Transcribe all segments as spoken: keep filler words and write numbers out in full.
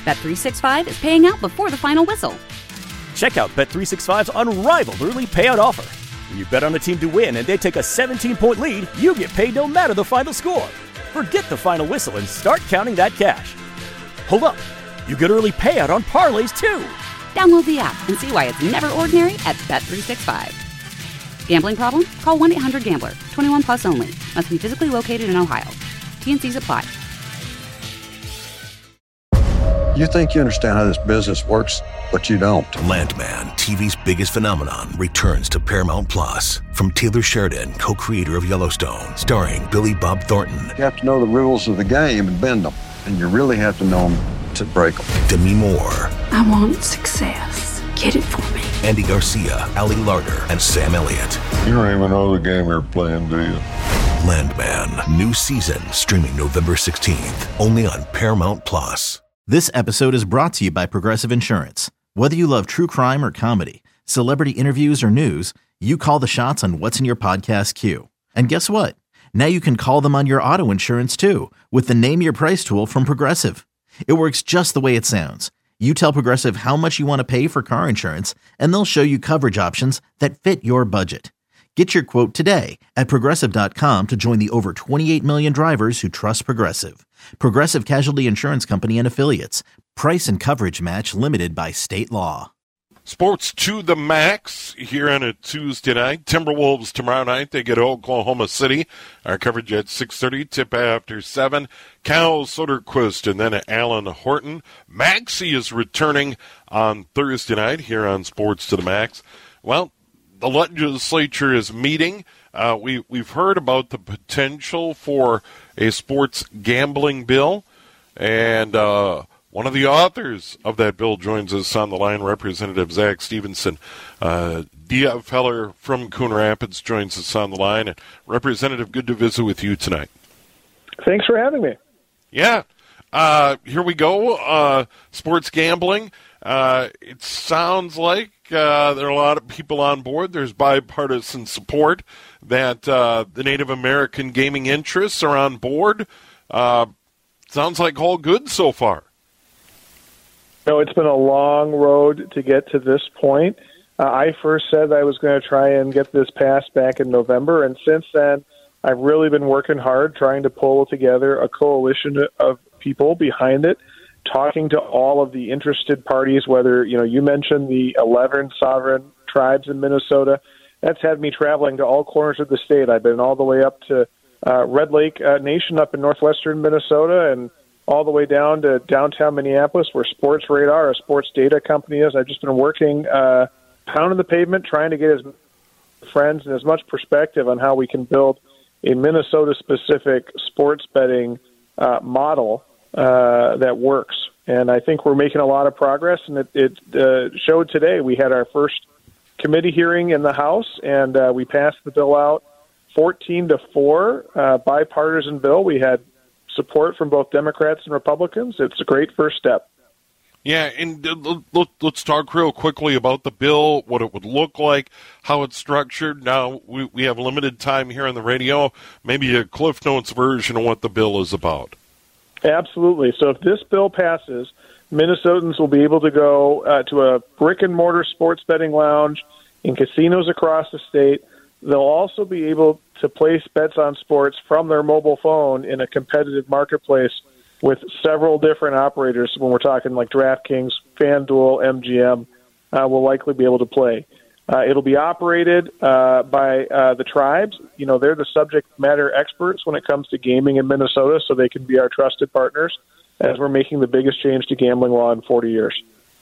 Bet three sixty-five is paying out before the final whistle. Check out Bet three sixty-five's unrivaled early payout offer. When you bet on a team to win and they take a seventeen-point lead, you get paid no matter the final score. Forget the final whistle and start counting that cash. Hold up. You get early payout on parlays, too. Download the app and see why it's never ordinary at Bet three sixty-five. Gambling problem? Call one eight hundred gambler. twenty-one plus only. Must be physically located in Ohio. T N Cs apply. You think you understand how this business works, but you don't. Landman, T V's biggest phenomenon, returns to Paramount Plus. From Taylor Sheridan, co-creator of Yellowstone, starring Billy Bob Thornton. You have to know the rules of the game and bend them, and you really have to know them to break them. Demi Moore. I want success. Get it for me. Andy Garcia, Ali Larter, and Sam Elliott. You don't even know the game you're playing, do you? Landman, new season, streaming November sixteenth, only on Paramount Plus. This episode is brought to you by Progressive Insurance. Whether you love true crime or comedy, celebrity interviews or news, you call the shots on what's in your podcast queue. And guess what? Now you can call them on your auto insurance too, with the Name Your Price tool from Progressive. It works just the way it sounds. You tell Progressive how much you want to pay for car insurance, and they'll show you coverage options that fit your budget. Get your quote today at Progressive dot com to join the over twenty-eight million drivers who trust Progressive. Progressive Casualty Insurance Company and Affiliates. Price and coverage match limited by state law. Sports to the max here on a Tuesday night. Timberwolves tomorrow night. They get Oklahoma City. Our coverage at six thirty, tip after seven. Cal Soderquist and then Alan Horton. Maxey is returning on Thursday night here on Sports to the Max. Well, the legislature is meeting. Uh, we, we've heard about the potential for a sports gambling bill, and uh, one of the authors of that bill joins us on the line, Representative Zach Stevenson. Uh, D F Heller from Coon Rapids joins us on the line. And Representative, good to visit with you tonight. Thanks for having me. Yeah. Uh, here we go. Uh, sports gambling. Uh, it sounds like uh, there are a lot of people on board. There's bipartisan support that uh, the Native American gaming interests are on board. Uh, sounds like all good so far. No, it's been a long road to get to this point. Uh, I first said I was going to try and get this passed back in November, and since then I've really been working hard trying to pull together a coalition of people behind it, talking to all of the interested parties, whether, you know, you mentioned the eleven sovereign tribes in Minnesota. That's had me traveling to all corners of the state. I've been all the way up to uh, Red Lake uh, Nation up in northwestern Minnesota and all the way down to downtown Minneapolis where Sports Radar, a sports data company, is. I've just been working, uh, pounding the pavement, trying to get as many friends and as much perspective on how we can build a Minnesota-specific sports betting uh, model Uh, that works. And I think we're making a lot of progress, and it, it uh, showed today. We had our first committee hearing in the House, and uh, we passed the bill out fourteen to four, uh, bipartisan bill. We had support from both Democrats and Republicans. It's a great first step. Yeah, and uh, let's talk real quickly about the bill, what it would look like, how it's structured. Now, we, we have limited time here on the radio, maybe a Cliff Notes version of what the bill is about. Absolutely. So if this bill passes, Minnesotans will be able to go uh, to a brick-and-mortar sports betting lounge in casinos across the state. They'll also be able to place bets on sports from their mobile phone in a competitive marketplace with several different operators. When we're talking like DraftKings, FanDuel, M G M, uh, will likely be able to play. Uh, it'll be operated uh, by uh, the tribes. You know, they're the subject matter experts when it comes to gaming in Minnesota, so they can be our trusted partners as we're making the biggest change to gambling law in forty years.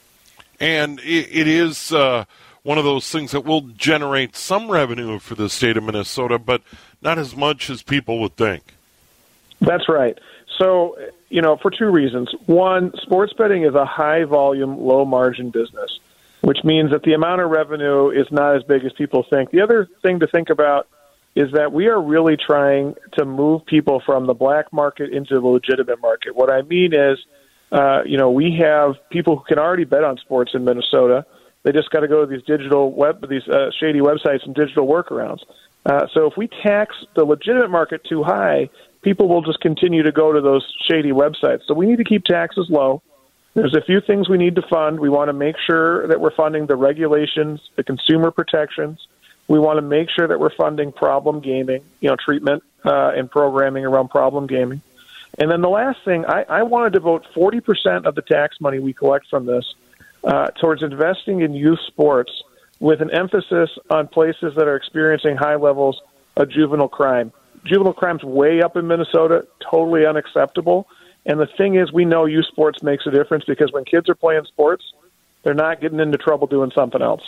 And it, it is uh, one of those things that will generate some revenue for the state of Minnesota, but not as much as people would think. That's right. So, you know, for two reasons. One, sports betting is a high-volume, low-margin business, which means that the amount of revenue is not as big as people think. The other thing to think about is that we are really trying to move people from the black market into the legitimate market. What I mean is, uh, you know, we have people who can already bet on sports in Minnesota. They just got to go to these digital web, these uh, shady websites and digital workarounds. Uh, so if we tax the legitimate market too high, people will just continue to go to those shady websites. So we need to keep taxes low. There's a few things we need to fund. We want to make sure that we're funding the regulations, the consumer protections. We want to make sure that we're funding problem gaming, you know, treatment uh, and programming around problem gaming. And then the last thing, I, I want to devote forty percent of the tax money we collect from this uh, towards investing in youth sports with an emphasis on places that are experiencing high levels of juvenile crime. Juvenile crime's way up in Minnesota, totally unacceptable. And the thing is, we know youth sports makes a difference because when kids are playing sports, they're not getting into trouble doing something else.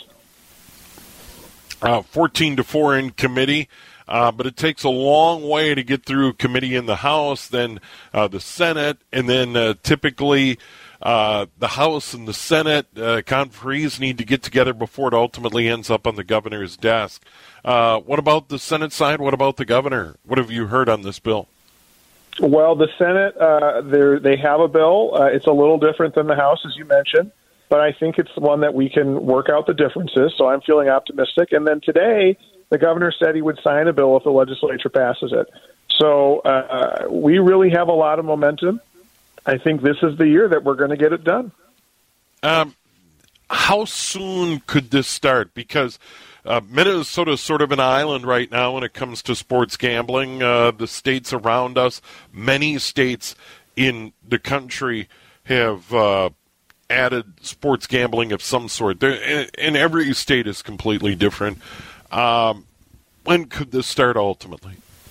Uh, fourteen to four in committee, uh, but it takes a long way to get through committee in the House, then uh, the Senate, and then uh, typically uh, the House and the Senate uh, conferees need to get together before it ultimately ends up on the governor's desk. Uh, what about the Senate side? What about the governor? What have you heard on this bill? Well, the Senate, uh, they have a bill. Uh, it's a little different than the House, as you mentioned, but I think it's the one that we can work out the differences, so I'm feeling optimistic. And then today, the governor said he would sign a bill if the legislature passes it. So uh, we really have a lot of momentum. I think this is the year that we're going to get it done. Um, how soon could this start? Because Uh, Minnesota is sort of an island right now when it comes to sports gambling. Uh, the states around us, many states in the country have uh, added sports gambling of some sort. They're, and every state is completely different. Um, when could this start ultimately?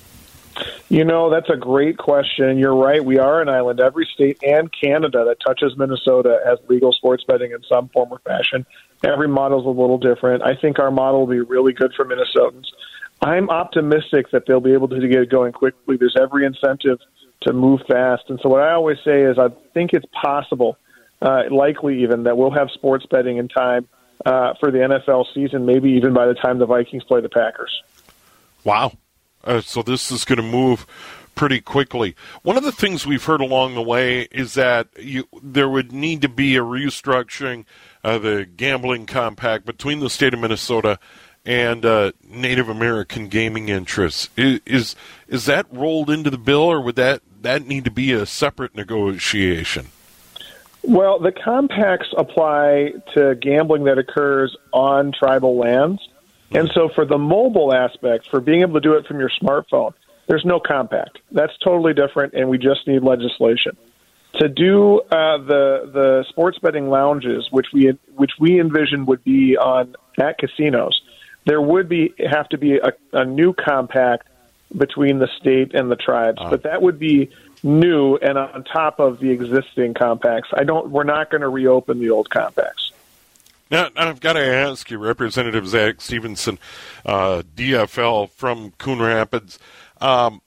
You know, that's a great question. You're right. We are an island. Every state and Canada that touches Minnesota has legal sports betting in some form or fashion. Every model is a little different. I think our model will be really good for Minnesotans. I'm optimistic that they'll be able to get it going quickly. There's every incentive to move fast. And so what I always say is I think it's possible, uh, likely even, that we'll have sports betting in time uh, for the N F L season, maybe even by the time the Vikings play the Packers. Wow. Uh, so this is going to move pretty quickly. One of the things we've heard along the way is that you, there would need to be a restructuring of the gambling compact between the state of Minnesota and uh, Native American gaming interests. Is, is is that rolled into the bill, or would that, that need to be a separate negotiation? Well, the compacts apply to gambling that occurs on tribal lands. And so for the mobile aspect, for being able to do it from your smartphone, there's no compact. That's totally different, and we just need legislation. To do uh, the the sports betting lounges, which we which we envision would be on at casinos, there would be have to be a, a new compact between the state and the tribes, uh. but that would be new and on top of the existing compacts. I don't. We're not going to reopen the old compacts. Now, I've got to ask you, Representative Zach Stevenson, uh, D F L from Coon Rapids, um,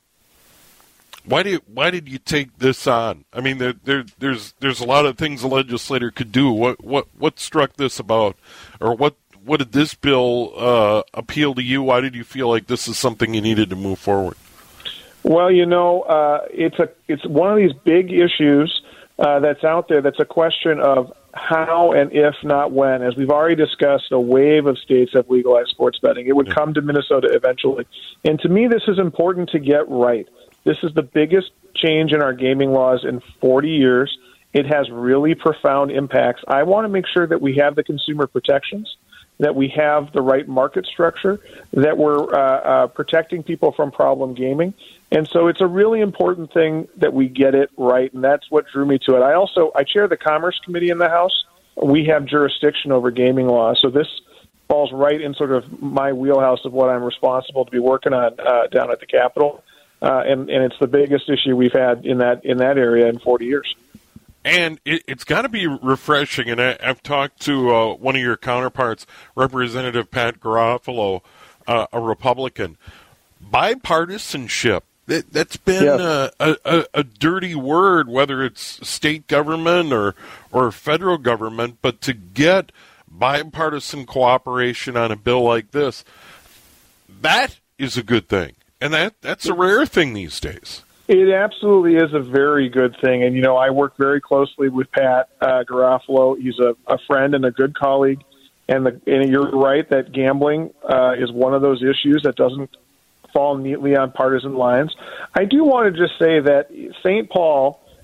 why did why did you take this on? I mean, there, there, there's there's a lot of things a legislator could do. What what what struck this about, or what what did this bill uh, appeal to you? Why did you feel like this is something you needed to move forward? Well, you know, uh, it's a it's one of these big issues uh, that's out there. That's a question of how and if not when. As we've already discussed, a wave of states have legalized sports betting. It would come to Minnesota eventually. And to me, this is important to get right. This is the biggest change in our gaming laws in forty years. It has really profound impacts. I want to make sure that we have the consumer protections, that we have the right market structure, that we're uh, uh, protecting people from problem gaming. And so it's a really important thing that we get it right, and that's what drew me to it. I also, I chair the Commerce Committee in the House. We have jurisdiction over gaming laws, so this falls right in sort of my wheelhouse of what I'm responsible to be working on uh, down at the Capitol, uh, and, and it's the biggest issue we've had in that in that area in forty years. And it, it's got to be refreshing, and I, I've talked to uh, one of your counterparts, Representative Pat Garofalo, uh, a Republican. Bipartisanship, that, that's been yes. uh, a, a, a dirty word, whether it's state government or, or federal government, but to get bipartisan cooperation on a bill like this, that is a good thing. And that, that's a rare thing these days. It absolutely is a very good thing. And, you know, I work very closely with Pat uh, Garofalo. He's a, a friend and a good colleague. And, the, and you're right that gambling uh, is one of those issues that doesn't fall neatly on partisan lines. I do want to just say that Saint Paul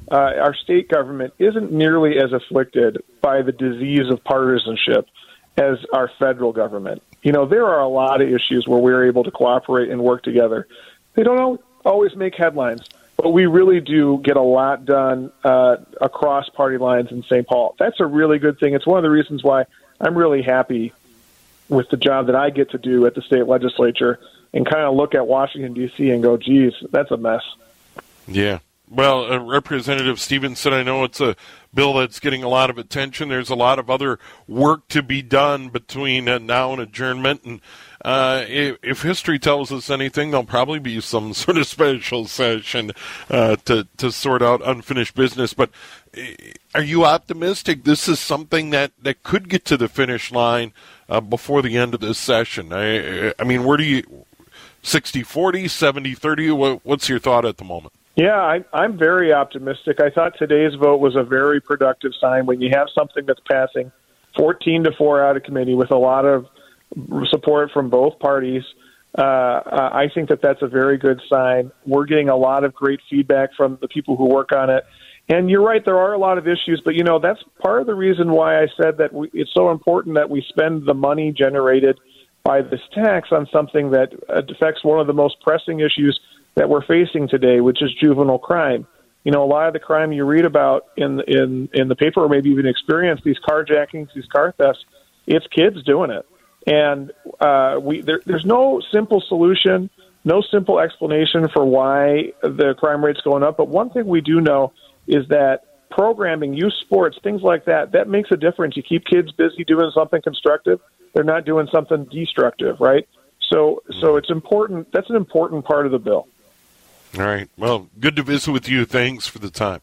uh, our state government isn't nearly as afflicted by the disease of partisanship as our federal government. You know, there are a lot of issues where we're able to cooperate and work together. They don't always make headlines, but we really do get a lot done uh, across party lines in Saint Paul. That's a really good thing. It's one of the reasons why I'm really happy with the job that I get to do at the state legislature and kind of look at Washington, D C and go, geez, that's a mess. Yeah. Well, uh, Representative Stevenson, I know it's a bill that's getting a lot of attention. There's a lot of other work to be done between uh, now and adjournment. And uh, if, if history tells us anything, there'll probably be some sort of special session uh, to, to sort out unfinished business. But uh, are you optimistic this is something that, that could get to the finish line uh, before the end of this session? I, I mean, where do you sixty forty, seventy thirty? What, what's your thought at the moment? Yeah, I, I'm very optimistic. I thought today's vote was a very productive sign. When you have something that's passing fourteen to four out of committee with a lot of support from both parties, uh, I think that that's a very good sign. We're getting a lot of great feedback from the people who work on it. And you're right, there are a lot of issues, but, you know, that's part of the reason why I said that we, it's so important that we spend the money generated by this tax on something that affects one of the most pressing issues that we're facing today, which is juvenile crime. You know, a lot of the crime you read about in in in the paper, or maybe even experience, these carjackings, these car thefts, it's kids doing it. And uh, we there, there's no simple solution, no simple explanation for why the crime rate's going up. But one thing we do know is that programming, youth sports, things like that, that makes a difference. You keep kids busy doing something constructive. They're not doing something destructive, right? So, so it's important. That's an important part of the bill. All right. Well, good to visit with you. Thanks for the time.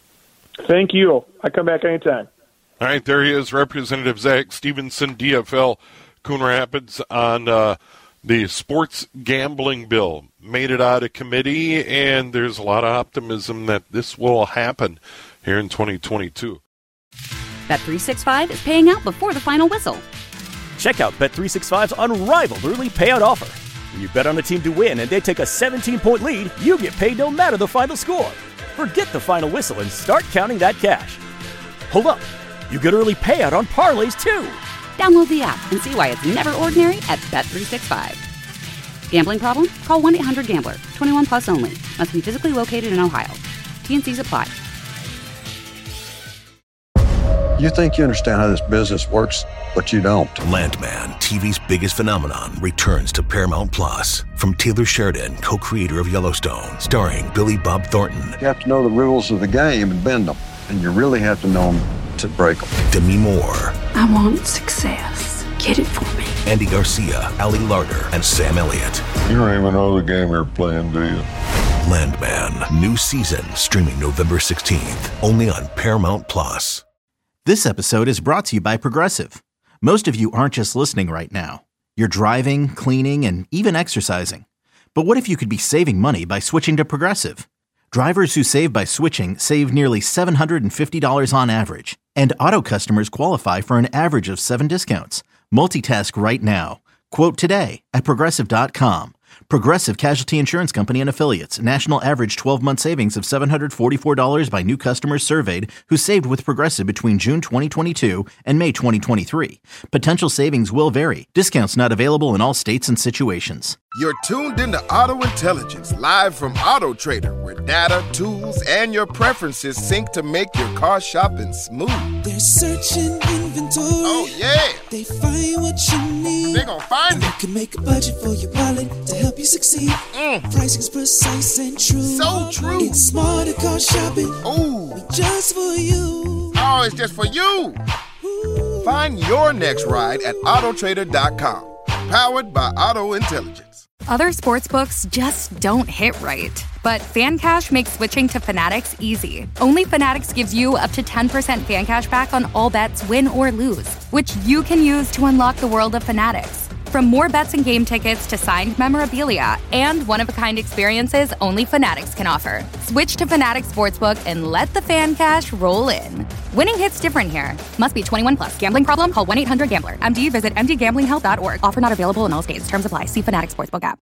Thank you. I come back anytime. All right. There he is, Representative Zach Stevenson, D F L, Coon Rapids, on uh, the sports gambling bill. Made it out of committee, and there's a lot of optimism that this will happen here in twenty twenty-two. Bet three sixty-five is paying out before the final whistle. Check out Bet three sixty-five's unrivaled early payout offer. When you bet on a team to win and they take a seventeen-point lead, you get paid no matter the final score. Forget the final whistle and start counting that cash. Hold up. You get early payout on parlays, too. Download the app and see why it's never ordinary at Bet three sixty-five. Gambling problem? Call one eight hundred gambler. twenty-one plus only. Must be physically located in Ohio. T N Cs apply. You think you understand how this business works, but you don't. Landman, T V's biggest phenomenon, returns to Paramount Plus. From Taylor Sheridan, co-creator of Yellowstone, starring Billy Bob Thornton. You have to know the rules of the game and bend them, and you really have to know them to break them. Demi Moore. I want success. Get it for me. Andy Garcia, Ali Larter, and Sam Elliott. You don't even know the game you're playing, do you? Landman, new season, streaming November sixteenth, only on Paramount Plus. This episode is brought to you by Progressive. Most of you aren't just listening right now. You're driving, cleaning, and even exercising. But what if you could be saving money by switching to Progressive? Drivers who save by switching save nearly seven hundred fifty dollars on average. And auto customers qualify for an average of seven discounts. Multitask right now. Quote today at Progressive dot com. Progressive Casualty Insurance Company and Affiliates. National average twelve-month savings of seven hundred forty-four dollars by new customers surveyed who saved with Progressive between June twenty twenty-two and May twenty twenty-three. Potential savings will vary. Discounts not available in all states and situations. You're tuned into Auto Intelligence, live from Auto Trader, where data, tools, and your preferences sync to make your car shopping smooth. They're searching inventory. Oh, yeah. They find what you need. They're gonna find and it. You can make a budget for your wallet to help you succeed. Mm. Pricing's precise and true. So true. It's smarter car shopping. Ooh. Just for you. Oh, it's just for you. Ooh. Find your next ride at Auto Trader dot com. Powered by Auto Intelligence. Other sportsbooks just don't hit right. But FanCash makes switching to Fanatics easy. Only Fanatics gives you up to ten percent fan cash back on all bets, win or lose, which you can use to unlock the world of Fanatics. From more bets and game tickets to signed memorabilia and one-of-a-kind experiences only Fanatics can offer. Switch to Fanatics Sportsbook and let the fan cash roll in. Winning hits different here. Must be twenty-one plus. Gambling problem? Call one eight hundred gambler. M D visit m d gambling health dot org. Offer not available in all states. Terms apply. See Fanatics Sportsbook app.